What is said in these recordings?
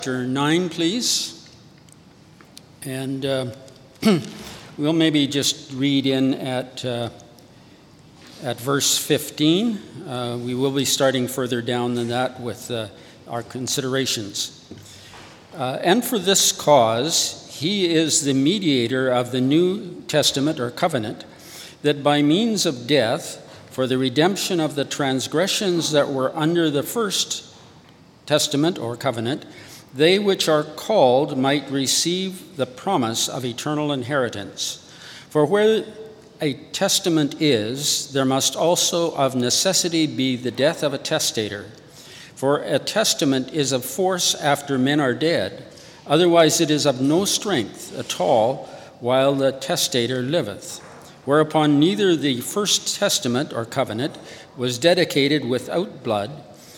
Chapter 9, please. And we'll maybe just read in at verse 15. We will be starting further down than that with our considerations. And for this cause, he is the mediator of the New Testament or covenant, that by means of death, for the redemption of the transgressions that were under the first testament or covenant, they which are called might receive the promise of eternal inheritance. For where a testament is, there must also of necessity be the death of a testator. For a testament is of force after men are dead, otherwise it is of no strength at all while the testator liveth. Whereupon neither the first testament or covenant was dedicated without blood,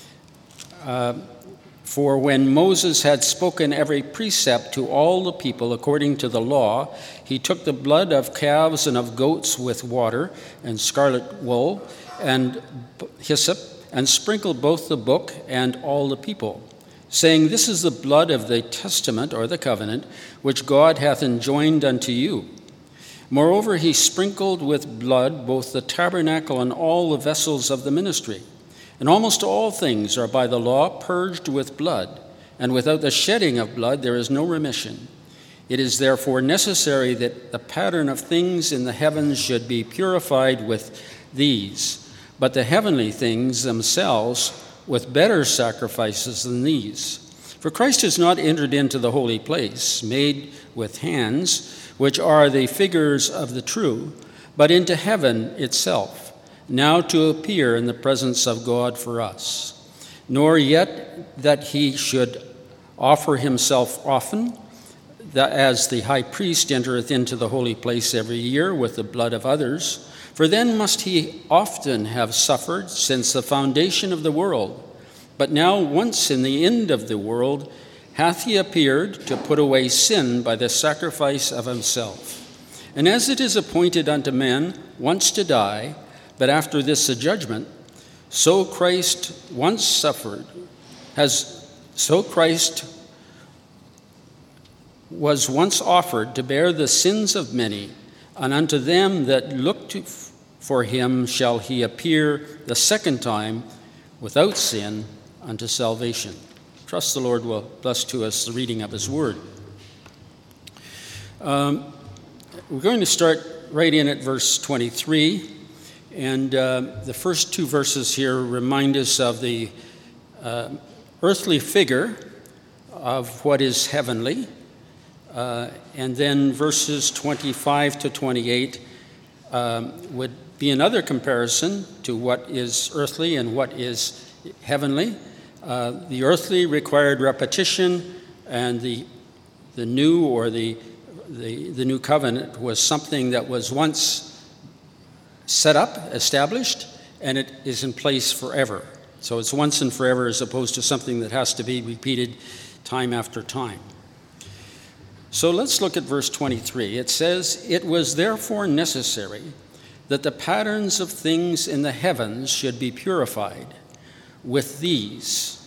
for when Moses had spoken every precept to all the people according to the law, he took the blood of calves and of goats with water and scarlet wool and hyssop, and sprinkled both the book and all the people, saying, This is the blood of the testament or the covenant, which God hath enjoined unto you. Moreover, he sprinkled with blood both the tabernacle and all the vessels of the ministry. And almost all things are by the law purged with blood, and without the shedding of blood there is no remission. It is therefore necessary that the pattern of things in the heavens should be purified with these, but the heavenly things themselves with better sacrifices than these. For Christ has not entered into the holy place, made with hands, which are the figures of the true, but into heaven itself, now to appear in the presence of God for us. Nor yet that he should offer himself often, that as the high priest entereth into the holy place every year with the blood of others, for then must he often have suffered since the foundation of the world. But now once in the end of the world hath he appeared to put away sin by the sacrifice of himself. And as it is appointed unto men once to die, but after this a judgment, so Christ was once offered to bear the sins of many, and unto them that look for him shall he appear the second time without sin unto salvation. Trust the Lord will bless to us the reading of his word. We're going to start right in at verse 23. And the first two verses here remind us of the earthly figure of what is heavenly. And then verses 25 to 28 would be another comparison to what is earthly and what is heavenly. The earthly required repetition, and the new or the new covenant was something that was once set up, established, and it is in place forever. So it's once and forever as opposed to something that has to be repeated time after time. So let's look at verse 23. It says, It was therefore necessary that the patterns of things in the heavens should be purified with these,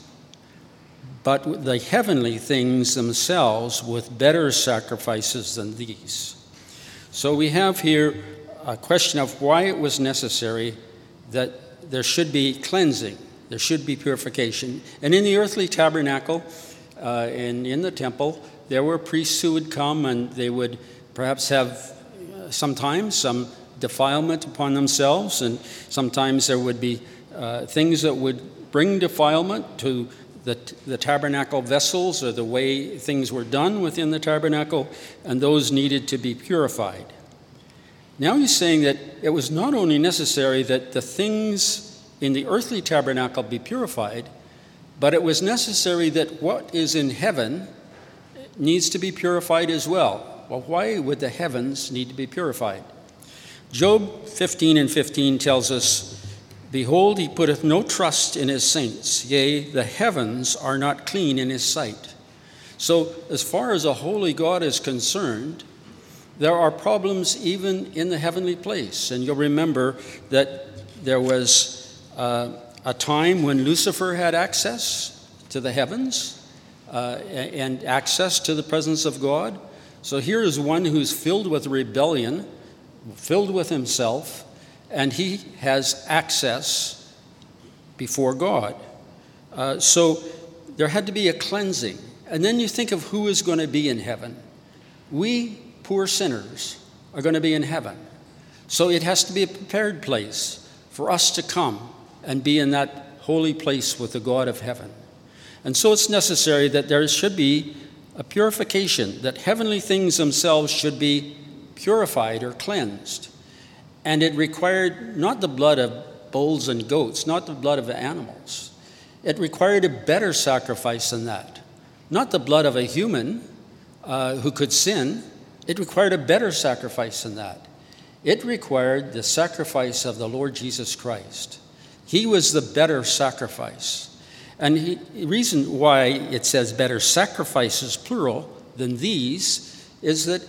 but the heavenly things themselves with better sacrifices than these. So we have here a question of why it was necessary that there should be cleansing, there should be purification. And in the earthly tabernacle and in the temple, there were priests who would come, and they would perhaps have sometimes some defilement upon themselves, and sometimes there would be things that would bring defilement to the tabernacle vessels or the way things were done within the tabernacle, and those needed to be purified. Now he's saying that it was not only necessary that the things in the earthly tabernacle be purified, but it was necessary that what is in heaven needs to be purified as well. Well, why would the heavens need to be purified? Job 15:15 tells us, Behold, he putteth no trust in his saints. Yea, the heavens are not clean in his sight. So as far as a holy God is concerned, there are problems even in the heavenly place. And you'll remember that there was a time when Lucifer had access to the heavens, and access to the presence of God. So here is one who's filled with rebellion, filled with himself, and he has access before God. So there had to be a cleansing. And then you think of who is going to be in heaven. We, poor sinners, are going to be in heaven. So it has to be a prepared place for us to come and be in that holy place with the God of heaven. And so it's necessary that there should be a purification, that heavenly things themselves should be purified or cleansed. And it required not the blood of bulls and goats, not the blood of animals. It required a better sacrifice than that. Not the blood of a human who could sin. It required a better sacrifice than that. It required the sacrifice of the Lord Jesus Christ. He was the better sacrifice. And the reason why it says better sacrifices, plural, than these, is that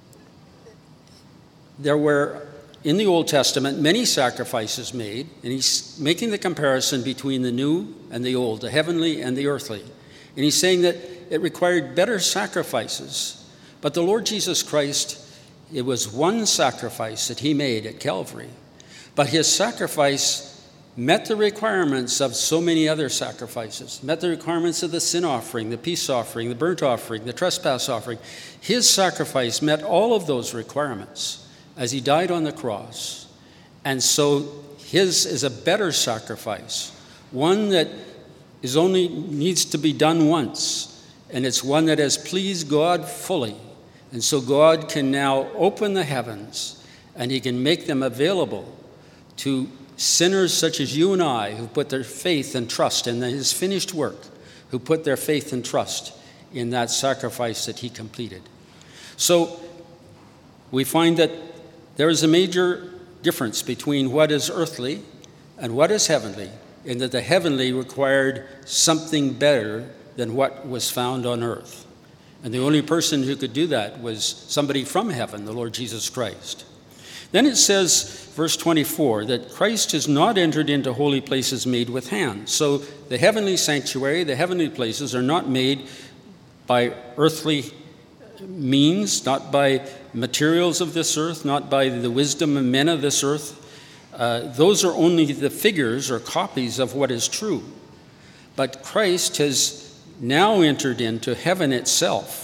there were, in the Old Testament, many sacrifices made, and he's making the comparison between the new and the old, the heavenly and the earthly. And he's saying that it required better sacrifices. But the Lord Jesus Christ, it was one sacrifice that he made at Calvary. But his sacrifice met the requirements of so many other sacrifices, met the requirements of the sin offering, the peace offering, the burnt offering, the trespass offering. His sacrifice met all of those requirements as he died on the cross. And so his is a better sacrifice, one that is only needs to be done once, and it's one that has pleased God fully. And so God can now open the heavens, and he can make them available to sinners such as you and I, who put their faith and trust in his finished work, who put their faith and trust in that sacrifice that he completed. So we find that there is a major difference between what is earthly and what is heavenly, in that the heavenly required something better than what was found on earth. And the only person who could do that was somebody from heaven, the Lord Jesus Christ. Then it says, verse 24, that Christ has not entered into holy places made with hands. So the heavenly sanctuary, the heavenly places are not made by earthly means, not by materials of this earth, not by the wisdom of men of this earth. Those are only the figures or copies of what is true. But Christ has now entered into heaven itself,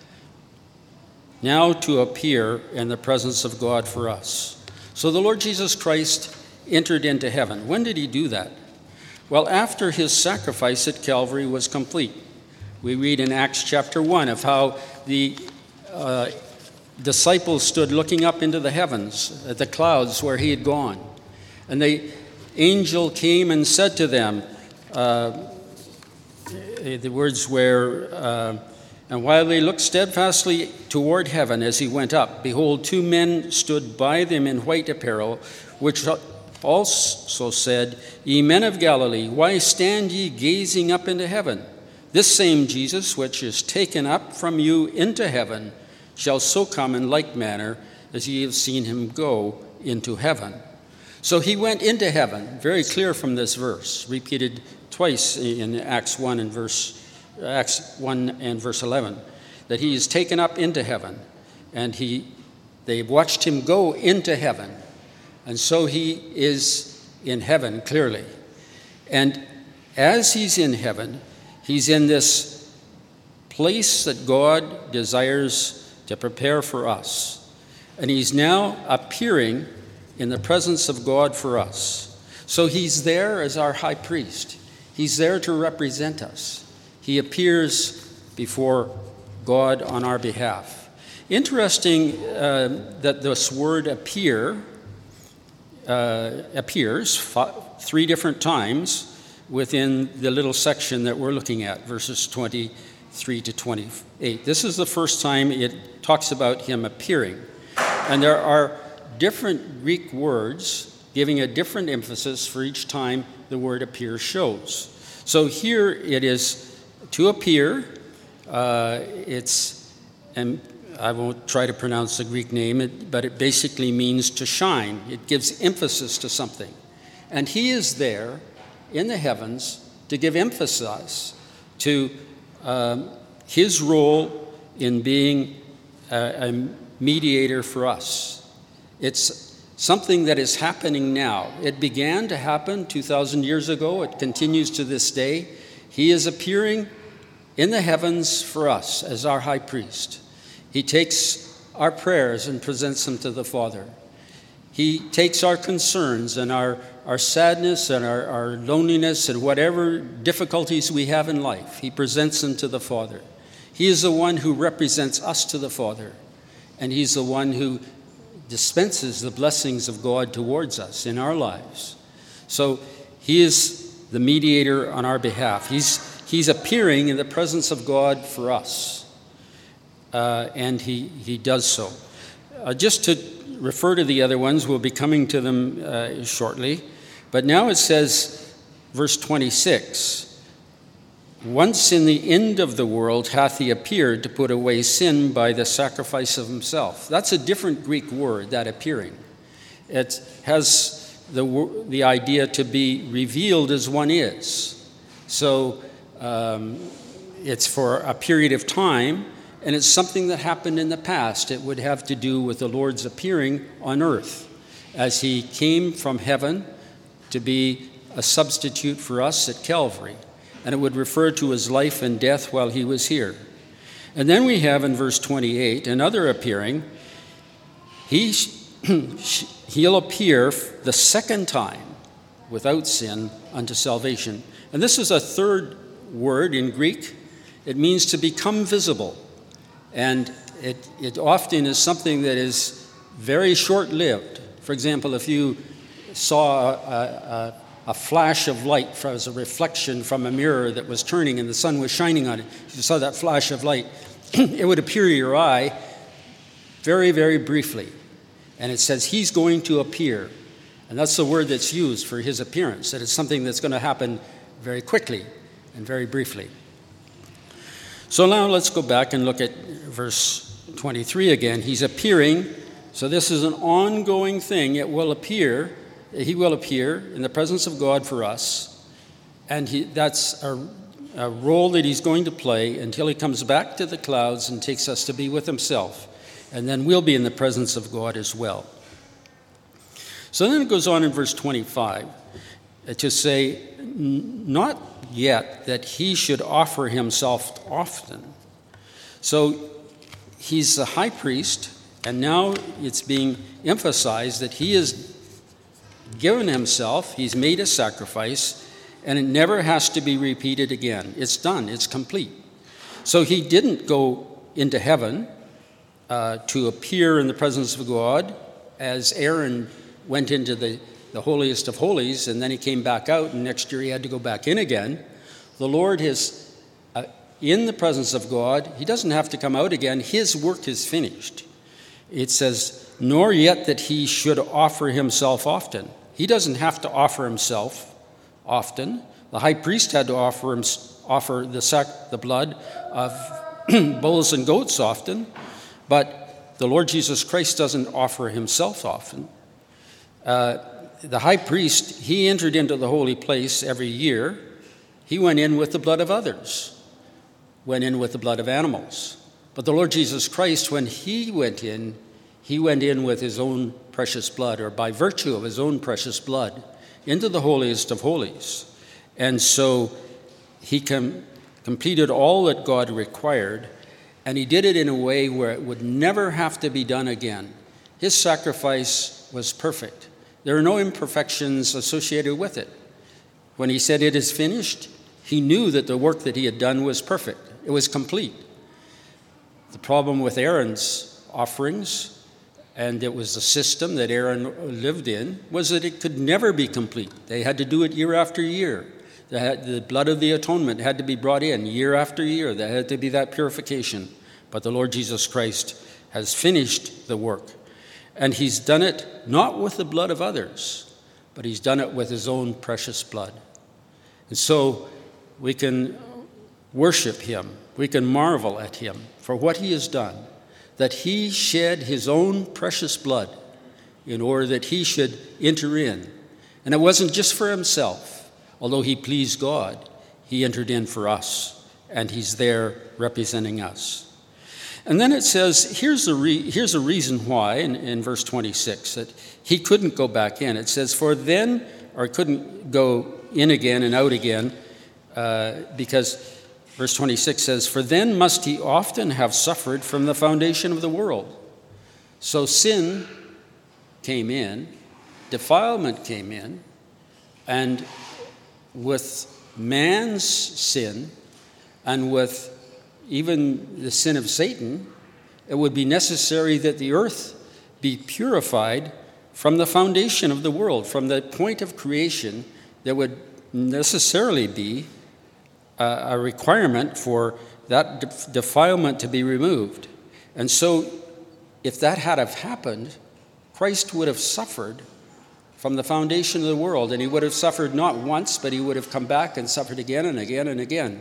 now to appear in the presence of God for us. So the Lord Jesus Christ entered into heaven. When did he do that? Well, after his sacrifice at Calvary was complete. We read in Acts chapter 1 of how the disciples stood looking up into the heavens at the clouds where he had gone. And the angel came and said to them, the words were, and while they looked steadfastly toward heaven as he went up, behold, two men stood by them in white apparel, which also said, Ye men of Galilee, why stand ye gazing up into heaven? This same Jesus, which is taken up from you into heaven, shall so come in like manner as ye have seen him go into heaven. So he went into heaven, very clear from this verse, repeated twice in Acts 1 and verse 11, that he is taken up into heaven, and they watched him go into heaven, and so he is in heaven clearly. And as he's in heaven, he's in this place that God desires to prepare for us, and he's now appearing in the presence of God for us. So he's there as our high priest. He's there to represent us. He appears before God on our behalf. Interesting that this word appears 3 different times within the little section that we're looking at, verses 23 to 28. This is the first time it talks about him appearing. And there are different Greek words giving a different emphasis for each time the word appear shows. So here it is to appear. And I won't try to pronounce the Greek name, but it basically means to shine. It gives emphasis to something. And he is there in the heavens to give emphasis to his role in being a mediator for us. It's something that is happening now. It began to happen 2,000 years ago. It continues to this day. He is appearing in the heavens for us as our high priest. He takes our prayers and presents them to the Father. He takes our concerns and our sadness and our loneliness and whatever difficulties we have in life. He presents them to the Father. He is the one who represents us to the Father. And he's the one who dispenses the blessings of God towards us in our lives. So he is the mediator on our behalf. He's appearing in the presence of God for us. And he does so. Just to refer to the other ones, we'll be coming to them shortly. But now it says, verse 26, once in the end of the world hath he appeared to put away sin by the sacrifice of himself. That's a different Greek word, that appearing. It has the idea to be revealed as one is. So it's for a period of time, and it's something that happened in the past. It would have to do with the Lord's appearing on earth as he came from heaven to be a substitute for us at Calvary. And it would refer to his life and death while he was here. And then we have in verse 28 another appearing. He'll appear the second time without sin unto salvation. And this is a third word in Greek. It means to become visible. And it often is something that is very short-lived. For example, if you saw a flash of light as a reflection from a mirror that was turning and the sun was shining on it, if you saw that flash of light, it would appear to your eye very, very briefly. And it says he's going to appear. And that's the word that's used for his appearance, that it's something that's going to happen very quickly and very briefly. So now let's go back and look at verse 23 again. He's appearing. So this is an ongoing thing. It will appear. He will appear in the presence of God for us. And that's a role that he's going to play until he comes back to the clouds and takes us to be with himself. And then we'll be in the presence of God as well. So then it goes on in verse 25 to say, not yet that he should offer himself often. So he's the high priest, and now it's being emphasized that he has given himself, he's made a sacrifice, and it never has to be repeated again. It's done, it's complete. So he didn't go into heaven to appear in the presence of God as Aaron went into the holiest of holies, and then he came back out, and next year he had to go back in again. The Lord is in the presence of God. He doesn't have to come out again. His work is finished. It says, nor yet that he should offer himself often. He doesn't have to offer himself often. The high priest had to offer the blood of bulls and goats often, but the Lord Jesus Christ doesn't offer himself often. The high priest, he entered into the holy place every year. He went in with the blood of others, went in with the blood of animals. But the Lord Jesus Christ, when he went in with his own precious blood, or by virtue of his own precious blood, into the holiest of holies. And so he completed all that God required, and he did it in a way where it would never have to be done again. His sacrifice was perfect. There are no imperfections associated with it. When he said it is finished, he knew that the work that he had done was perfect. It was complete. The problem with Aaron's offerings, and it was the system that Aaron lived in, was that it could never be complete. They had to do it year after year. The blood of the atonement had to be brought in year after year. There had to be that purification. But the Lord Jesus Christ has finished the work. And he's done it not with the blood of others, but he's done it with his own precious blood. And so we can worship him. We can marvel at him for what he has done, that he shed his own precious blood in order that he should enter in. And it wasn't just for himself. Although he pleased God, he entered in for us and he's there representing us. And then it says, here's a reason why, in verse 26, that he couldn't go back in. It says, couldn't go in again and out again, because verse 26 says, for then must he often have suffered from the foundation of the world. So sin came in, defilement came in, and with man's sin, and with even the sin of Satan, it would be necessary that the earth be purified from the foundation of the world. From the point of creation, there would necessarily be a requirement for that defilement to be removed. And so, if that had have happened, Christ would have suffered from the foundation of the world, and he would have suffered not once, but he would have come back and suffered again and again and again.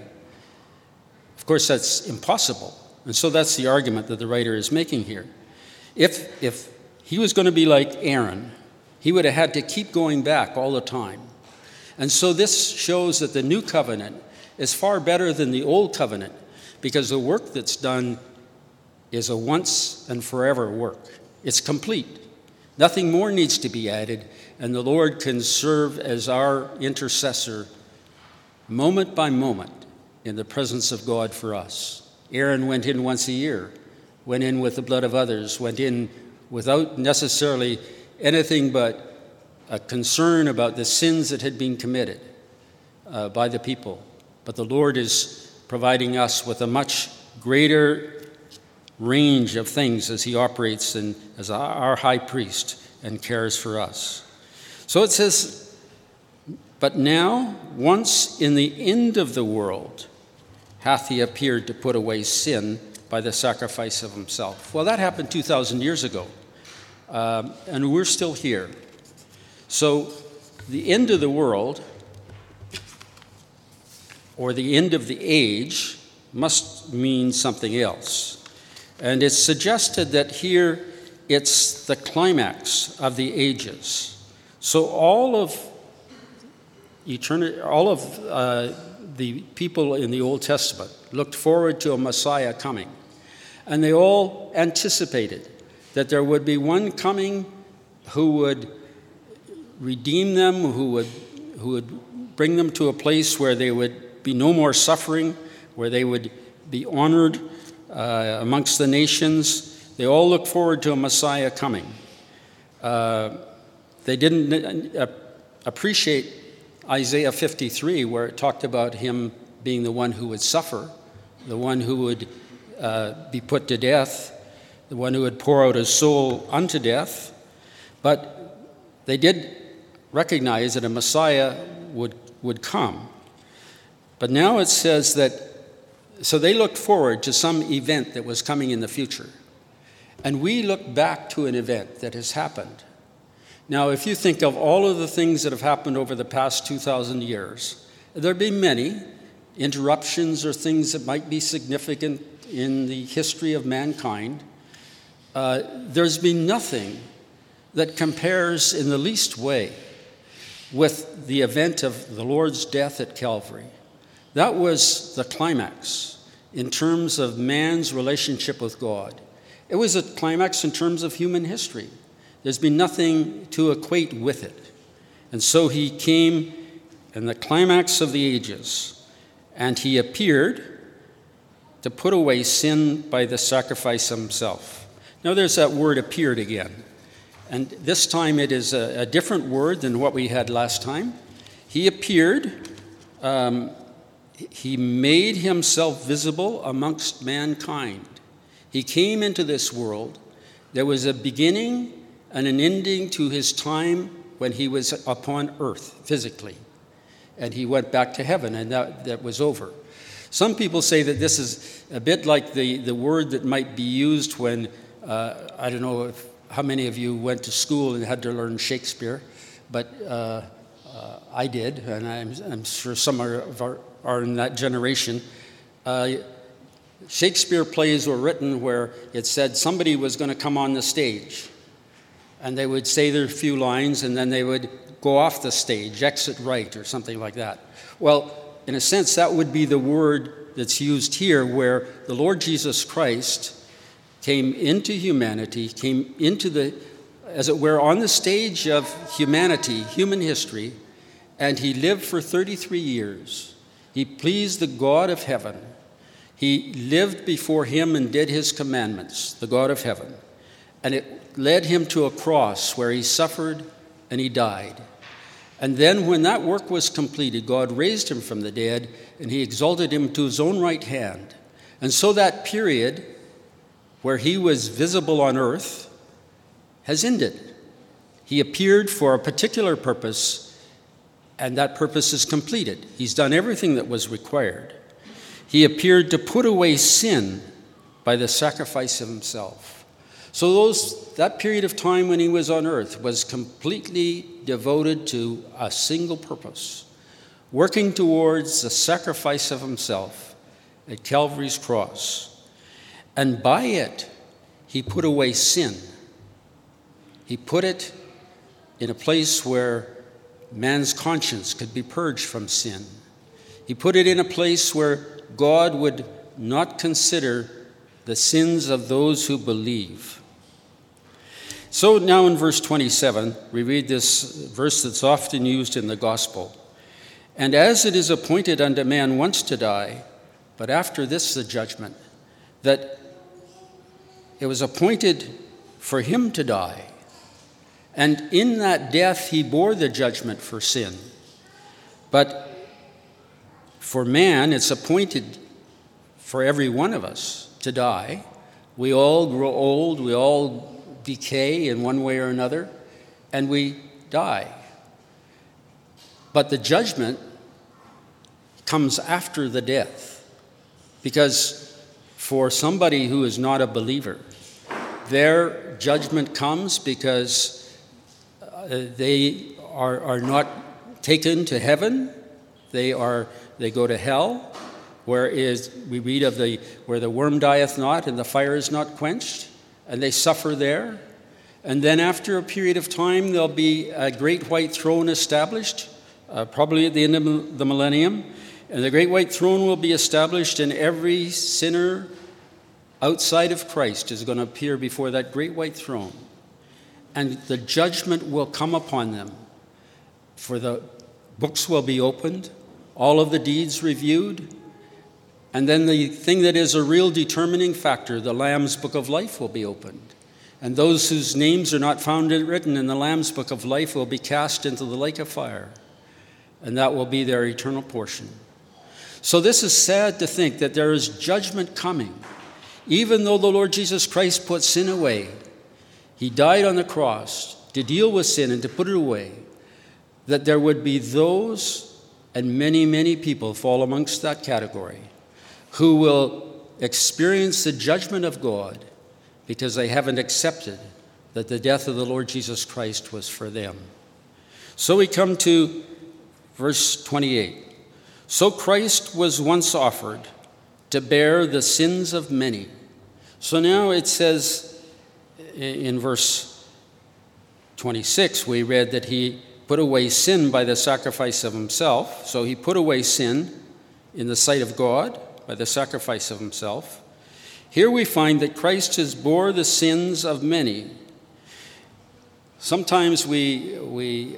Of course, that's impossible. And so that's the argument that the writer is making here. If he was going to be like Aaron, he would have had to keep going back all the time. And so this shows that the new covenant is far better than the old covenant, because the work that's done is a once and forever work. It's complete. Nothing more needs to be added, and the Lord can serve as our intercessor moment by moment in the presence of God for us. Aaron went in once a year, went in with the blood of others, went in without necessarily anything but a concern about the sins that had been committed by the people. But the Lord is providing us with a much greater range of things as he operates as our high priest and cares for us. So it says, but now, once in the end of the world, hath he appeared to put away sin by the sacrifice of himself. Well, that happened 2,000 years ago, and we're still here. So the end of the world, or the end of the age, must mean something else. And it's suggested that here it's the climax of the ages. So all of eternity, the people in the Old Testament looked forward to a Messiah coming. And they all anticipated that there would be one coming who would redeem them, who would bring them to a place where they would be no more suffering, where they would be honored amongst the nations. They all looked forward to a Messiah coming. They didn't appreciate Isaiah 53, where it talked about him being the one who would suffer, the one who would be put to death, the one who would pour out his soul unto death. But they did recognize that a Messiah would come. But now it says that, so they looked forward to some event that was coming in the future. And we look back to an event that has happened. Now, if you think of all of the things that have happened over the past 2,000 years, there'd be many interruptions or things that might be significant in the history of mankind. There's been nothing that compares in the least way with the event of the Lord's death at Calvary. That was the climax in terms of man's relationship with God. It was a climax in terms of human history. There's been nothing to equate with it. And so he came in the climax of the ages, and he appeared to put away sin by the sacrifice of himself. Now there's that word appeared again. And this time it is a different word than what we had last time. He appeared, he made himself visible amongst mankind. He came into this world. There was a beginning and an ending to his time when he was upon earth physically. And he went back to heaven, and that was over. Some people say that this is a bit like the word that might be used when, I don't know how many of you went to school and had to learn Shakespeare, but I did, and I'm sure some are in that generation. Shakespeare plays were written where it said somebody was going to come on the stage, and they would say their few lines, and then they would go off the stage, exit right, or something like that. Well, in a sense, that would be the word that's used here, where the Lord Jesus Christ came into humanity, came into the, as it were, on the stage of humanity, human history, and he lived for 33 years. He pleased the God of heaven. He lived before him and did his commandments, the God of heaven. And it led him to a cross where he suffered and he died. And then when that work was completed, God raised him from the dead and he exalted him to his own right hand. And so that period where he was visible on earth has ended. He appeared for a particular purpose, and that purpose is completed. He's done everything that was required. He appeared to put away sin by the sacrifice of himself. So that period of time when he was on earth was completely devoted to a single purpose, working towards the sacrifice of himself at Calvary's cross. And by it, he put away sin. He put it in a place where man's conscience could be purged from sin. He put it in a place where God would not consider the sins of those who believe. So now in verse 27, we read this verse that's often used in the gospel. And as it is appointed unto man once to die, but after this the judgment, that it was appointed for him to die. And in that death he bore the judgment for sin. But for man, it's appointed for every one of us to die. We all grow old, we all decay in one way or another, and we die. But the judgment comes after the death, because for somebody who is not a believer, their judgment comes because they are not taken to heaven. They go to hell, where we read of where the worm dieth not and the fire is not quenched, and they suffer there. And then after a period of time, there'll be a great white throne established, probably at the end of the millennium. And the great white throne will be established, and every sinner outside of Christ is going to appear before that great white throne. And the judgment will come upon them. For the books will be opened, all of the deeds reviewed, and then the thing that is a real determining factor, the Lamb's Book of Life, will be opened. And those whose names are not found written in the Lamb's Book of Life will be cast into the lake of fire, and that will be their eternal portion. So this is sad to think that there is judgment coming. Even though the Lord Jesus Christ put sin away, he died on the cross to deal with sin and to put it away, that there would be those, and many, many people fall amongst that category, who will experience the judgment of God because they haven't accepted that the death of the Lord Jesus Christ was for them. So we come to verse 28. So Christ was once offered to bear the sins of many. So now it says in verse 26, we read that he put away sin by the sacrifice of himself. So he put away sin in the sight of God by the sacrifice of himself. Here we find that Christ has bore the sins of many. Sometimes we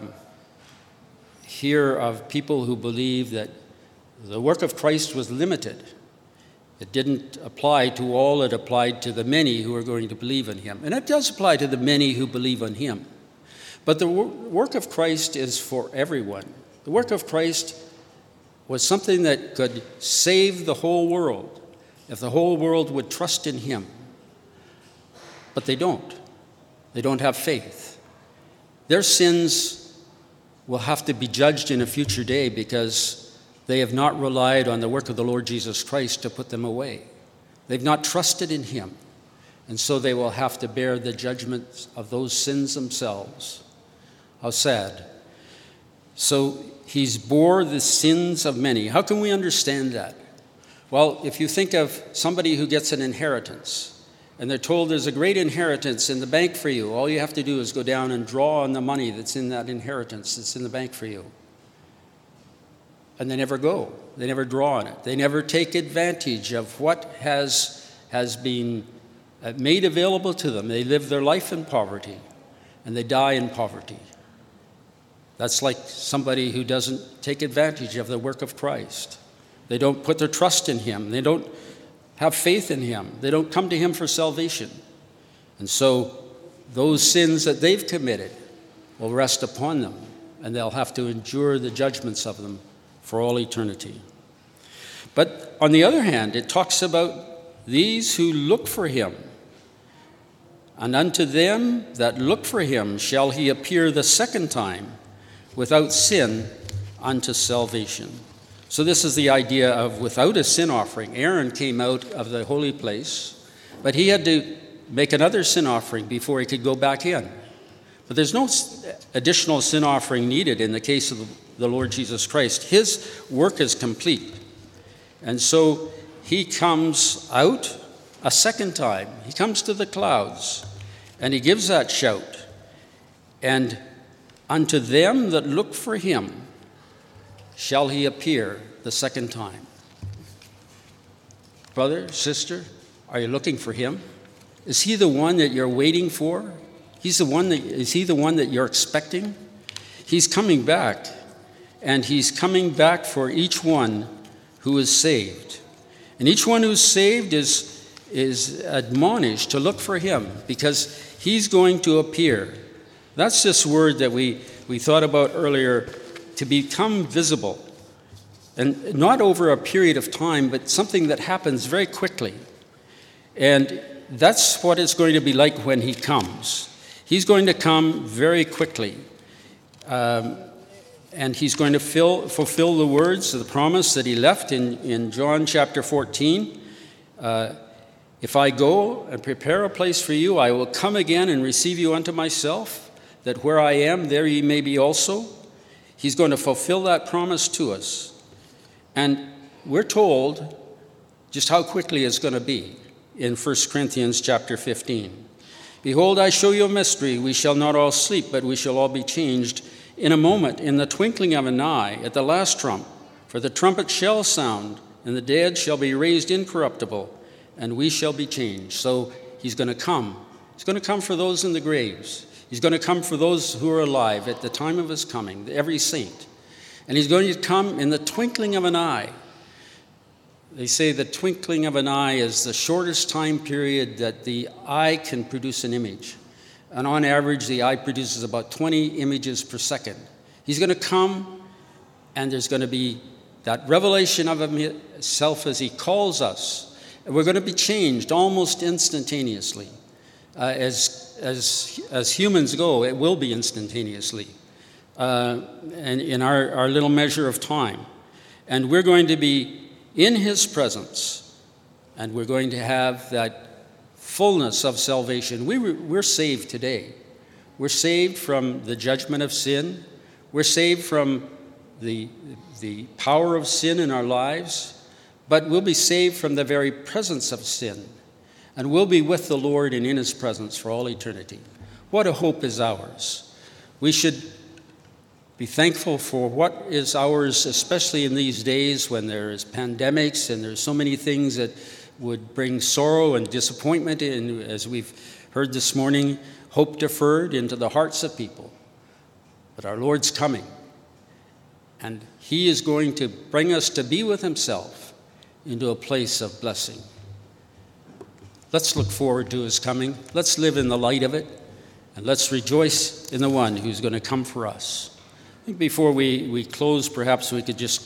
hear of people who believe that the work of Christ was limited. It didn't apply to all, it applied to the many who are going to believe in him. And it does apply to the many who believe in him. But the work of Christ is for everyone. The work of Christ was something that could save the whole world if the whole world would trust in him. But they don't. They don't have faith. Their sins will have to be judged in a future day because they have not relied on the work of the Lord Jesus Christ to put them away. They've not trusted in him. And so they will have to bear the judgment of those sins themselves. How sad. So he's bore the sins of many. How can we understand that? Well, if you think of somebody who gets an inheritance, and they're told there's a great inheritance in the bank for you, all you have to do is go down and draw on the money that's in that inheritance that's in the bank for you. and they never go. They never draw on it. They never take advantage of what has been made available to them. They live their life in poverty, and they die in poverty. That's like somebody who doesn't take advantage of the work of Christ. They don't put their trust in him. They don't have faith in him. They don't come to him for salvation. And so those sins that they've committed will rest upon them, and they'll have to endure the judgments of them for all eternity. But on the other hand, it talks about these who look for him. And unto them that look for him shall he appear the second time without sin unto salvation. So this is the idea of without a sin offering. Aaron came out of the holy place, but he had to make another sin offering before he could go back in. But there's no additional sin offering needed in the case of the Lord Jesus Christ. His work is complete. And so he comes out a second time. He comes to the clouds, and he gives that shout. And unto them that look for him shall he appear the second time. Brother, sister, are you looking for him? Is he the one that you're waiting for? Is he the one that you're expecting? He's coming back, and he's coming back for each one who is saved. And each one who's saved is admonished to look for him, because he's going to appear. That's this word that we thought about earlier, to become visible. And not over a period of time, but something that happens very quickly. And that's what it's going to be like when he comes. He's going to come very quickly. And he's going to fulfill the words of the promise that he left in John chapter 14. If I go and prepare a place for you, I will come again and receive you unto myself, that where I am, there ye may be also. He's going to fulfill that promise to us. And we're told just how quickly it's going to be in 1 Corinthians chapter 15. Behold, I show you a mystery. We shall not all sleep, but we shall all be changed in a moment, in the twinkling of an eye, at the last trump. For the trumpet shall sound, and the dead shall be raised incorruptible, and we shall be changed. So he's going to come. He's going to come for those in the graves. He's going to come for those who are alive at the time of his coming, every saint. And he's going to come in the twinkling of an eye. They say the twinkling of an eye is the shortest time period that the eye can produce an image. And on average, the eye produces about 20 images per second. He's going to come, and there's going to be that revelation of himself as he calls us. And we're going to be changed almost instantaneously. As humans go, it will be instantaneously. And in our little measure of time. And we're going to be in his presence, and we're going to have that fullness of salvation. We're saved today. We're saved from the judgment of sin. We're saved from the power of sin in our lives, but we'll be saved from the very presence of sin, and we'll be with the Lord and in his presence for all eternity. What a hope is ours. We should be thankful for what is ours, especially in these days when there is pandemics and there's so many things that would bring sorrow and disappointment, and as we've heard this morning, hope deferred into the hearts of people. But our Lord's coming, and he is going to bring us to be with himself into a place of blessing. Let's look forward to his coming. Let's live in the light of it, and let's rejoice in the one who's going to come for us. I think before we close, perhaps we could just